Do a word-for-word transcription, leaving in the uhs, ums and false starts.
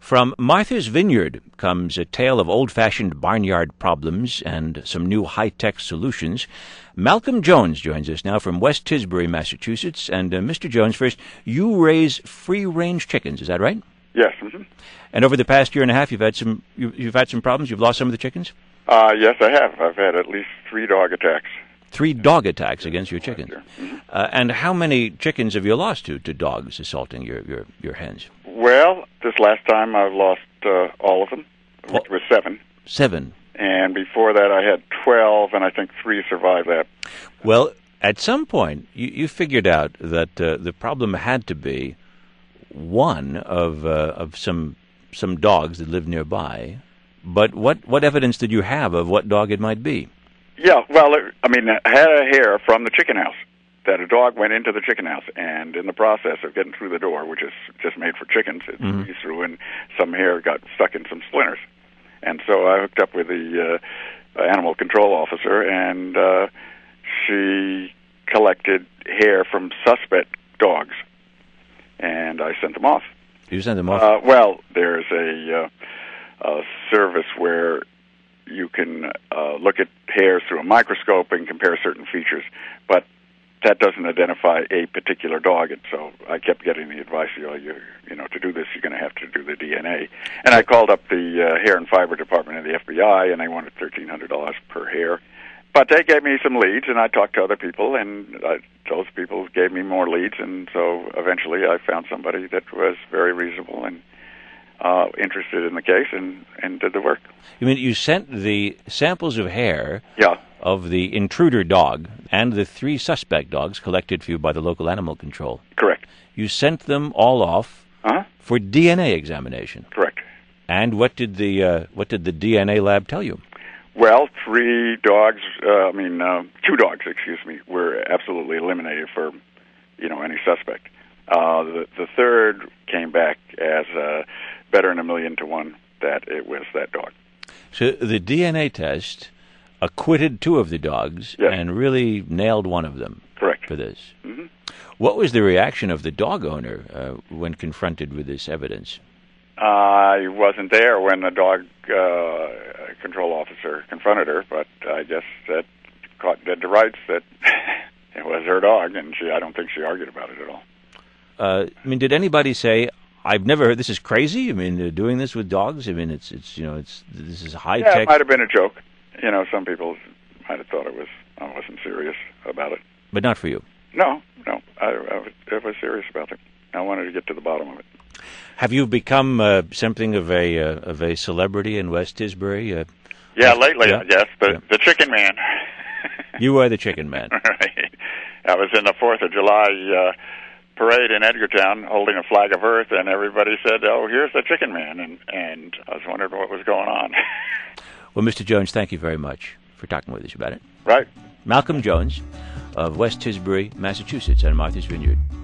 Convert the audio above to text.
From Martha's Vineyard comes a tale of old-fashioned barnyard problems and some new high-tech solutions. Malcolm Jones joins us now from West Tisbury, Massachusetts. And uh, Mister Jones, first, you raise free-range chickens, is that right? Yes. Mm-hmm. And over the past year and a half, you've had some you, you've had some problems. You've lost some of the chickens. Uh, yes, I have. I've had at least three dog attacks. Three dog attacks against your chickens. Mm-hmm. Uh, and how many chickens have you lost to to dogs assaulting your your, your hens? Well, this last time I lost uh, all of them, which was seven. Seven. And before that I had twelve, and I think three survived that. Well, at some point, you, you figured out that uh, the problem had to be one of uh, of some some dogs that lived nearby. But what, what evidence did you have of what dog it might be? Yeah, well, it, I mean, I had a hair from the chicken house that a dog went into the chicken house, and in the process of getting through the door, which is just made for chickens, it Mm-hmm. squeezed through, and some hair got stuck in some splinters. And so I hooked up with the uh, animal control officer, and uh, she collected hair from suspect dogs, and I sent them off. You sent them off? Uh, well, there's a, uh, a service where you can uh, look at hairs through a microscope and compare certain features, but that doesn't identify a particular dog, and so I kept getting the advice, you know, you, you know to do this, you're going to have to do the D N A. And I called up the uh, hair and fiber department of the F B I, and they wanted thirteen hundred dollars per hair. But they gave me some leads, and I talked to other people, and uh, those people gave me more leads, and so eventually I found somebody that was very reasonable and uh, interested in the case and, and did the work. You mean you sent the samples of hair Yeah. of the intruder dog and the three suspect dogs collected for you by the local animal control? Correct. You sent them all off Uh-huh. for D N A examination. Correct. And what did the uh, what did the D N A lab tell you? Well, three dogs, uh, I mean, uh, two dogs, excuse me, were absolutely eliminated for, you know, any suspect. Uh, the, the third came back as uh, better than a million to one that it was that dog. So the D N A test acquitted two of the dogs Yes. and really nailed one of them. Correct. For this. Mm-hmm. What was the reaction of the dog owner uh, when confronted with this evidence? I wasn't there when the dog uh, control officer confronted her, but I guess that caught dead to rights that it was her dog, and she I don't think she argued about it at all. Uh, I mean, did anybody say, "I've never heard this is crazy"? I mean, uh, doing this with dogs. I mean, it's it's you know, it's this is high Yeah, tech. it might have been a joke. You know, some people might have thought it was I wasn't serious about it. But not for you. No, no, I, I, was, I was serious about it. I wanted to get to the bottom of it. Have you become uh, something of a uh, of a celebrity in West Tisbury? Uh, Yeah, lately, yeah. yes, the Yeah. the chicken man. You are the chicken man. Right. I was in the Fourth of July uh, parade in Edgartown holding a flag of Earth, and everybody said, "Oh, here's the chicken man," and and I was wondering what was going on. Well, Mister Jones, thank you very much for talking with us about it. Right. Malcolm Jones of West Tisbury, Massachusetts, and Martha's Vineyard.